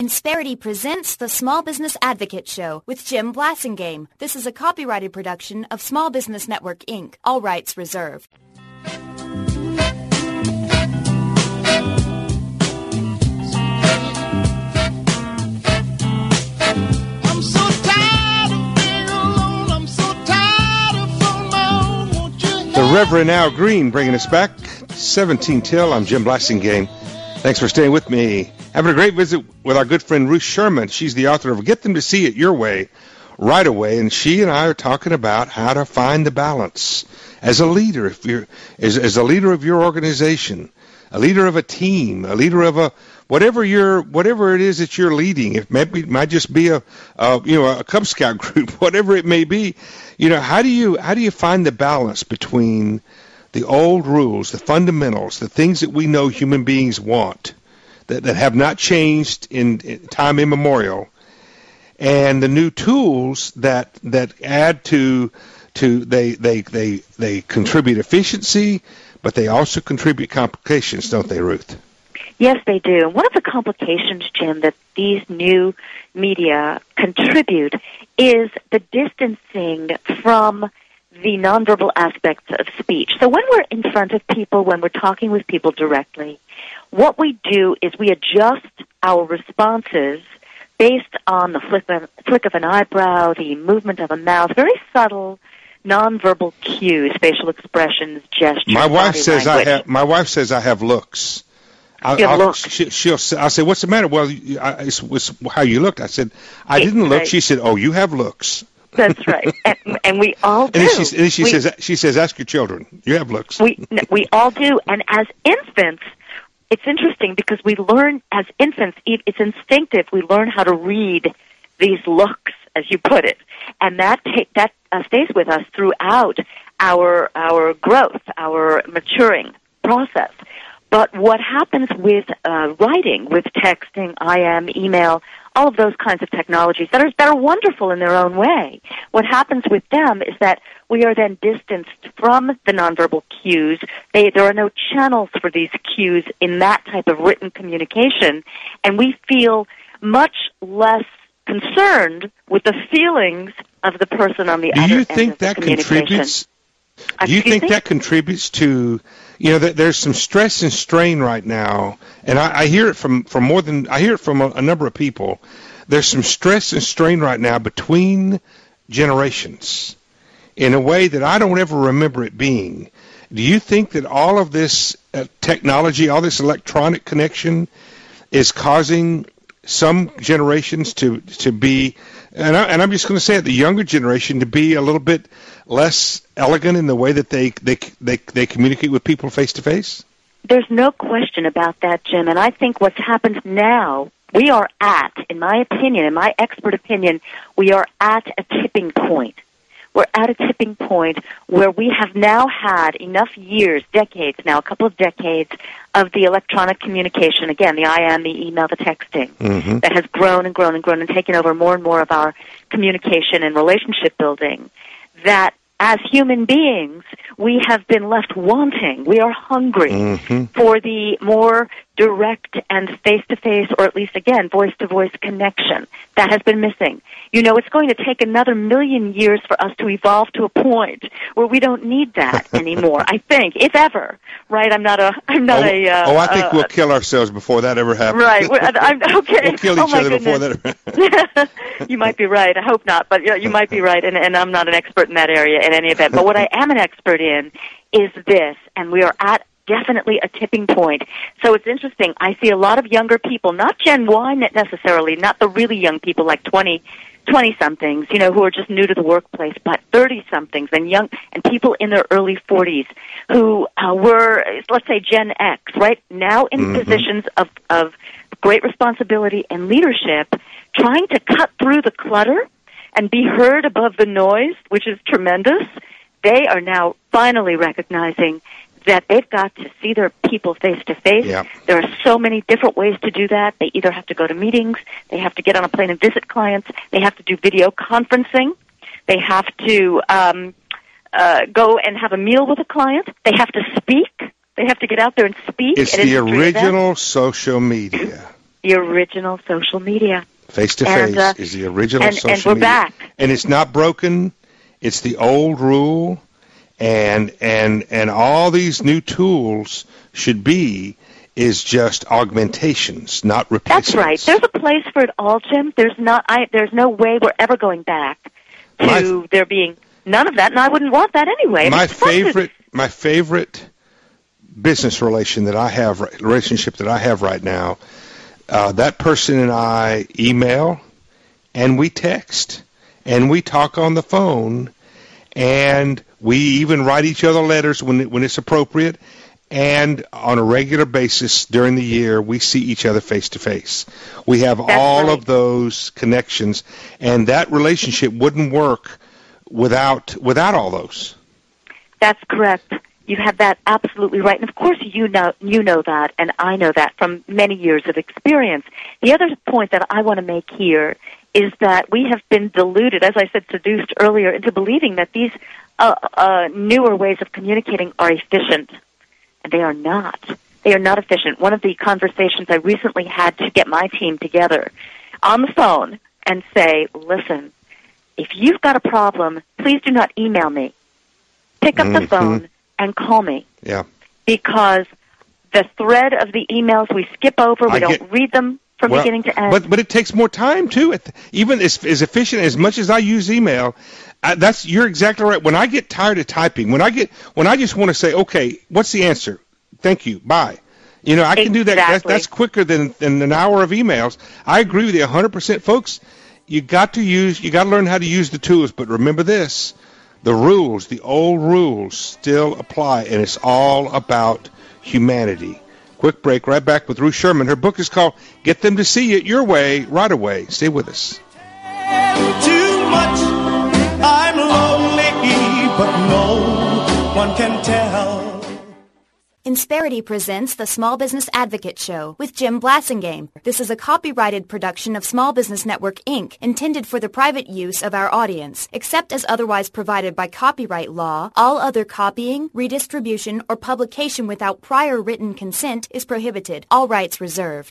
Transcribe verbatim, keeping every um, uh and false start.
Insperity presents the Small Business Advocate Show with Jim Blasingame. This is a copyrighted production of Small Business Network, Incorporated. All rights reserved. The Reverend Al Green bringing us back, seventeen till. I'm Jim Blasingame. Thanks for staying with me. Having a great visit with our good friend Ruth Sherman. She's the author of Get Them to See It Your Way, Right Away, and she and I are talking about how to find the balance as a leader, if you're as, as a leader of your organization, a leader of a team, a leader of a whatever you're, whatever it is that you're leading. It maybe it might just be a, a you know a Cub Scout group, whatever it may be. You know, how do you how do you find the balance between the old rules, the fundamentals, the things that we know human beings want, that, that have not changed in, in time immemorial, and the new tools that that add to to they they they they contribute efficiency, but they also contribute complications, don't they, Ruth? Yes, they do. One of the complications, Jim, that these new media contribute is the distancing from the nonverbal aspects of speech. So when we're in front of people, when we're talking with people directly, what we do is we adjust our responses based on the flick of, flick of an eyebrow, the movement of a mouth, very subtle nonverbal cues, facial expressions, gestures. My wife says language. I have. My wife says I have looks. I'll, You I'll, look. she, she'll. I'll say, "What's the matter?" Well, I, it's, it's how you looked. I said, "I didn't look." Right. She said, "Oh, you have looks." That's right, and, and we all do. And then she, and then she we, says, "She says, ask your children. You have looks." We we all do, and as infants, it's interesting because we learn as infants. It's instinctive. We learn how to read these looks, as you put it, and that take, that uh, stays with us throughout our our growth, our maturing process. But what happens with uh, writing, with texting, I M, email, all of those kinds of technologies that are that are wonderful in their own way, what happens with them is that we are then distanced from the nonverbal cues. They, there are no channels for these cues in that type of written communication, and we feel much less concerned with the feelings of the person on the Do other you end think of the that communication. contributes? Do you Excuse think me? that contributes to, you know, that there's some stress and strain right now, and I, I hear it from, from more than, I hear it from a, a number of people. There's some stress and strain right now between generations in a way that I don't ever remember it being. Do you think that all of this uh, technology, all this electronic connection is causing some generations to, to be, and, I, and I'm just going to say it, the younger generation to be a little bit less elegant in the way that they they they, they communicate with people face to face? There's no question about that, Jim. And I think what's happened now, we are at, in my opinion, in my expert opinion, we are at a tipping point. We're at a tipping point where we have now had enough years, decades now, a couple of decades of the electronic communication, again, the I M, the email, the texting, Mm-hmm. that has grown and grown and grown and taken over more and more of our communication and relationship building, that as human beings, we have been left wanting. We are hungry Mm-hmm. for the more direct and face-to-face, or at least, again, voice-to-voice connection that has been missing. You know, it's going to take another million years for us to evolve to a point where we don't need that anymore, I think, if ever. Right? I'm not a... I'm not oh, a uh, oh, I think uh, we'll kill ourselves before that ever happens. Right. We're, I'm, okay. We'll kill oh each my other before goodness. that ever You might be right. I hope not, but you, know, you might be right, and, and I'm not an expert in that area in any event. But what I am an expert in is this, and we are at definitely a tipping point. So it's interesting. I see a lot of younger people, not Gen Y necessarily, not the really young people like twenty, twenty-somethings, you know, who are just new to the workplace, but thirty-somethings and young and people in their early forties who uh, were, let's say, Gen X, right, now in Mm-hmm. positions of, of great responsibility and leadership, trying to cut through the clutter and be heard above the noise, which is tremendous. They are now finally recognizing that they've got to see their people face-to-face. Yeah. There are so many different ways to do that. They either have to go to meetings, they have to get on a plane and visit clients, they have to do video conferencing, they have to um, uh, go and have a meal with a client, they have to speak, they have to get out there and speak. It's at the industry original events. social media. The original social media. Face-to-face uh, is the original and, social and we're media. back. And it's not broken. It's the old rule. And and and all these new tools should be is just augmentations, not replacements. That's right. There's a place for it all, Jim. There's not. I, there's no way we're ever going back to My, there being none of that, and I wouldn't want that anyway. My it's fun to- favorite, my favorite business relation that I have, relationship that I have right now, uh, that person and I email, and we text, and we talk on the phone, and we even write each other letters when when it's appropriate. And on a regular basis during the year, we see each other face to face. We have That's all right. of those connections, and that relationship wouldn't work without without all those. That's correct. You have that absolutely right, and of course you know you know that, and I know that from many years of experience. The other point that I want to make here is that we have been deluded, as I said, seduced earlier, into believing that these uh, uh, newer ways of communicating are efficient. And they are not. They are not efficient. One of the conversations I recently had to get my team together on the phone and say, listen, if you've got a problem, please do not email me. Pick up Mm-hmm. the phone and call me. Yeah. Because the thread of the emails we skip over, we I don't get- read them from Well, beginning to end. But but it takes more time too. It, even as as efficient as much as I use email, I, that's you're exactly right. When I get tired of typing, when I get when I just want to say, okay, what's the answer? Thank you, bye. You know, I can do that. That's, Exactly. that's quicker than than an hour of emails. I agree with you one hundred percent, folks. You got to use, you got to learn how to use the tools. But remember this: the rules, the old rules, still apply, and it's all about humanity. Quick break, right back with Ruth Sherman. Her book is called Get Them to See It Your Way, Right Away. Stay with us. Too much, I'm lonely, but no one can tell. Insperity presents the Small Business Advocate Show with Jim Blasingame. This is a copyrighted production of Small Business Network, Incorporated, intended for the private use of our audience. Except as otherwise provided by copyright law, all other copying, redistribution, or publication without prior written consent is prohibited. All rights reserved.